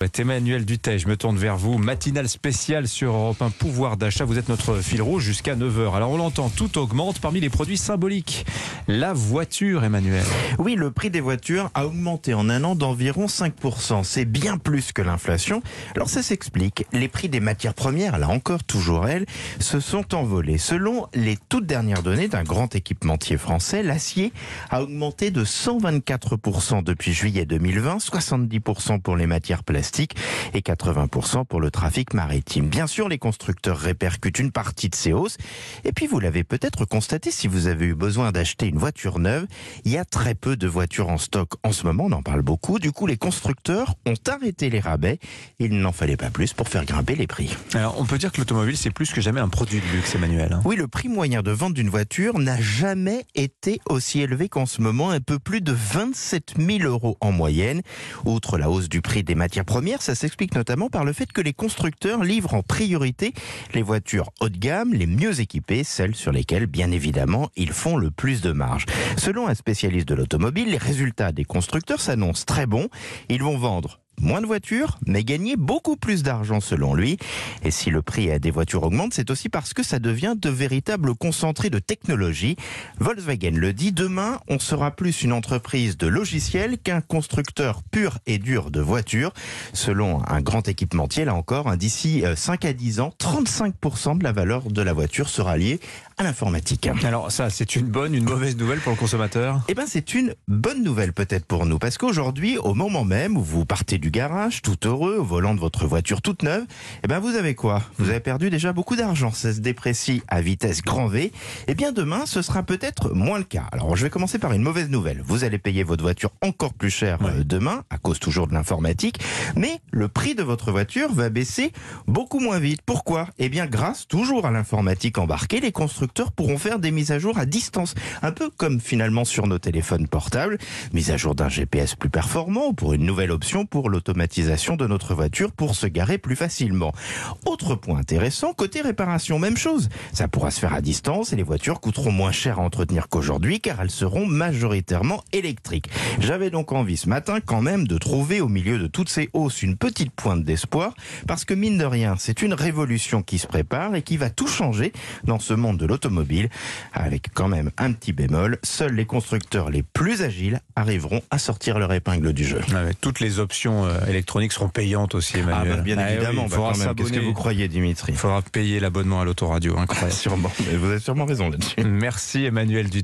Emmanuel Dutet, je me tourne vers vous. Matinale spéciale sur Europe 1, pouvoir d'achat. Vous êtes notre fil rouge jusqu'à 9h. Alors on l'entend, tout augmente parmi les produits symboliques. La voiture, Emmanuel. Oui, le prix des voitures a augmenté en un an d'environ 5%. C'est bien plus que l'inflation. Alors ça s'explique. Les prix des matières premières, là encore toujours elles, se sont envolés. Selon les toutes dernières données d'un grand équipementier français, l'acier a augmenté de 124% depuis juillet 2020, 70% pour les matières plastiques et 80% pour le trafic maritime. Bien sûr, les constructeurs répercutent une partie de ces hausses. Et puis, vous l'avez peut-être constaté, si vous avez eu besoin d'acheter une voiture neuve, il y a très peu de voitures en stock. En ce moment, on en parle beaucoup. Du coup, les constructeurs ont arrêté les rabais. Il n'en fallait pas plus pour faire grimper les prix. Alors, on peut dire que l'automobile, c'est plus que jamais un produit de luxe, Emmanuel. Oui, le prix moyen de vente d'une voiture n'a jamais été aussi élevé qu'en ce moment, un peu plus de 27 000 € en moyenne. Outre la hausse du prix des matières premières, ça s'explique notamment par le fait que les constructeurs livrent en priorité les voitures haut de gamme, les mieux équipées, celles sur lesquelles, bien évidemment, ils font le plus de marge. Selon un spécialiste de l'automobile, les résultats des constructeurs s'annoncent très bons. Ils vont vendre moins de voitures, mais gagner beaucoup plus d'argent selon lui. Et si le prix des voitures augmente, c'est aussi parce que ça devient de véritables concentrés de technologie. Volkswagen le dit, demain, on sera plus une entreprise de logiciels qu'un constructeur pur et dur de voitures. Selon un grand équipementier, là encore, d'ici 5 à 10 ans, 35% de la valeur de la voiture sera liée à l'informatique. Alors ça, c'est une bonne, une mauvaise nouvelle pour le consommateur? Eh bien, c'est une bonne nouvelle peut-être pour nous, parce qu'aujourd'hui, au moment même où vous partez du garage, tout heureux, au volant de votre voiture toute neuve, eh bien, vous avez quoi? Vous avez perdu déjà beaucoup d'argent. Ça se déprécie à vitesse grand V. Eh bien, demain, ce sera peut-être moins le cas. Alors, je vais commencer par une mauvaise nouvelle. Vous allez payer votre voiture encore plus cher demain, à cause toujours de l'informatique, mais le prix de votre voiture va baisser beaucoup moins vite. Pourquoi? Eh bien, grâce toujours à l'informatique embarquée, les constructeurs pourront faire des mises à jour à distance. Un peu comme finalement sur nos téléphones portables. Mise à jour d'un GPS plus performant ou pour une nouvelle option pour l'automatisation de notre voiture pour se garer plus facilement. Autre point intéressant, côté réparation, même chose. Ça pourra se faire à distance et les voitures coûteront moins cher à entretenir qu'aujourd'hui car elles seront majoritairement électriques. J'avais donc envie ce matin quand même de trouver au milieu de toutes ces hausses une petite pointe d'espoir parce que mine de rien, c'est une révolution qui se prépare et qui va tout changer dans ce monde de l'automobile avec quand même un petit bémol. Seuls les constructeurs les plus agiles arriveront à sortir leur épingle du jeu. Toutes les options électroniques seront payantes aussi, Emmanuel. Bien évidemment. Oui, Quand même. Qu'est-ce que vous croyez, Dimitri? Il faudra payer l'abonnement à l'autoradio. Incroyable. Sûrement. Vous avez sûrement raison là-dessus. Merci Emmanuel Dutet.